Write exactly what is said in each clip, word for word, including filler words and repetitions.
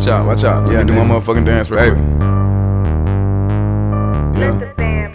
Watch out, watch out. Yeah, Let me do my motherfucking dance real quick. Yeah.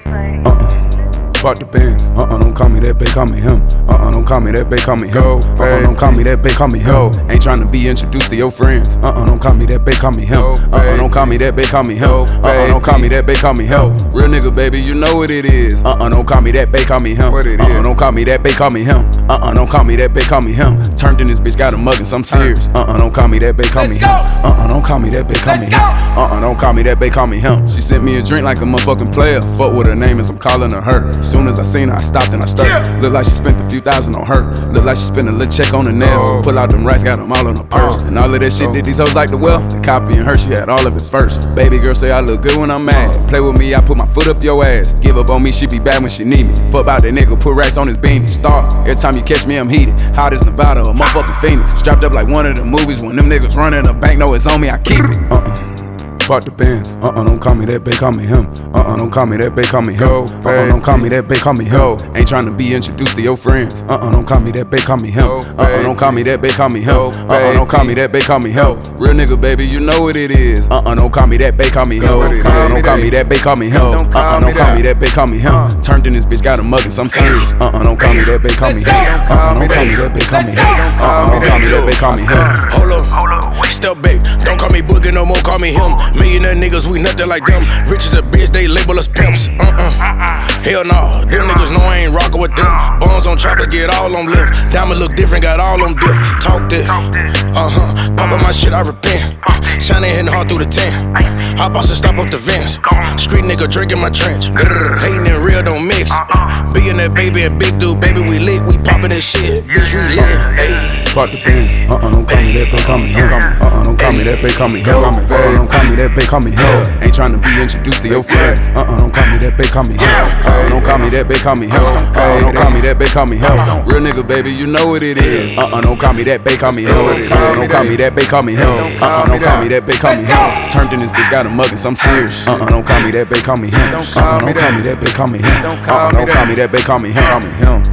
Fuck the bands. Uh-uh, don't call me that, babe, call me him. Uh-uh, don't call me that, babe, call me him. Uh-uh, don't call me that, babe, call me him. Ain't tryna be introduced to your friends. Uh-uh, don't call me that, babe, call me him. Uh-uh, don't call me that, babe, call me him. Uh-uh, don't call me that, babe, call me him. Real nigga, baby, you know what it is. Uh-uh, don't call me that, babe, call me him. Uh-uh, don't call me that, babe, call me him. Uh-uh, don't call me that, babe, call me him. Turned in this bitch, got a muggin', some serious. Uh-uh, don't call me that, babe, call me him. Uh-uh, don't call me that, babe, call me him. Uh-uh, don't call me that, babe, call me him. She sent me a drink like a motherfucking player. Fuck what her name is, I'm calling her her. Soon as I seen her, I stopped and I stirred. Yeah. Look like she spent a few thousand on her. Look like she spent a little check on the nails. Oh. Pull out them racks, got them all on her purse. Oh. And all of that shit oh. that these hoes like to well. The copy and her, she had all of it first. Baby girl say I look good when I'm mad. Oh. Play with me, I put my foot up your ass. Give up on me, she be bad when she need me. Fuck about that nigga, put racks on his beanie. Star, every time you catch me, I'm heated. Hot as Nevada, a motherfucking Phoenix. Strapped up like one of the movies. When them niggas running a bank, know it's on me, I keep it. Uh-uh. Fuck the bands. Uh-uh, don't call me that, babe, call me him. Uh-uh, don't call me that, babe, call me him. Uh-uh, don't call me that, babe, call me him. Ain't tryna be introduced to your friends. Uh-uh, don't call me that, babe, call me him. Uh-uh, don't call me that, babe, call me him. Uh-uh, don't call me that, babe, call me him. Real nigga, baby, you know what it is. Uh-uh, don't call me that, babe, call me him. Uh-uh, don't call me that, babe, call me him. Uh-uh, don't call me that, babe, call me him. Turned in this bitch, got a muggin', some serious. Uh-uh, don't call me that, babe, call me him. Uh-uh, don't call me that, babe, call me him. Uh-uh, don't call me that, babe, call me him. Hold up, step back, don't call me Boogie no more, call me him. Millionaire niggas, we nothing like them. Rich as a bitch, they label us pimps. Uh-uh, hell nah, them niggas know I ain't rockin' with them. Bones on chocolate, get all on lift. Diamond look different, got all on dip. Talk this, uh-huh, pop up my shit, I repent. uh, Shining hitting hard through the tent. Hop out and stop up the vents. uh, Street nigga drinking my trench. Grrr, hating and real don't mix. uh, Being that baby and big dude, baby, we lit. We poppin' that shit, bitch, we lit. Ayy. Fuck the bands. Uh-uh, don't call me that, babe, call me him. Uh-uh, don't call me that, babe, call me him. Uh-uh, don't call me that, babe, call me him. Ain't tryna be introduced to your friends. Uh-uh, don't call me that, babe, call me him. Uh-uh, don't call me that, babe, call me him. Uh-uh, don't call me that, babe, call me him. Real nigga, baby, you know what it is. Uh-uh, don't call me that, babe, call me him. Uh-uh, don't call me that, babe, call me him. Uh-uh, don't call me that, babe, call me him. Turned in this bitch, got a muggin', some serious. Uh-uh, don't call me that, babe, call me him. Uh-uh, don't call me that, babe, call me him. Uh-uh, don't call me that, babe, call me him. Call me him.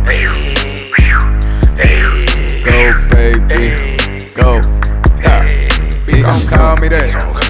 Go, baby, go. Bitch, don't call me that.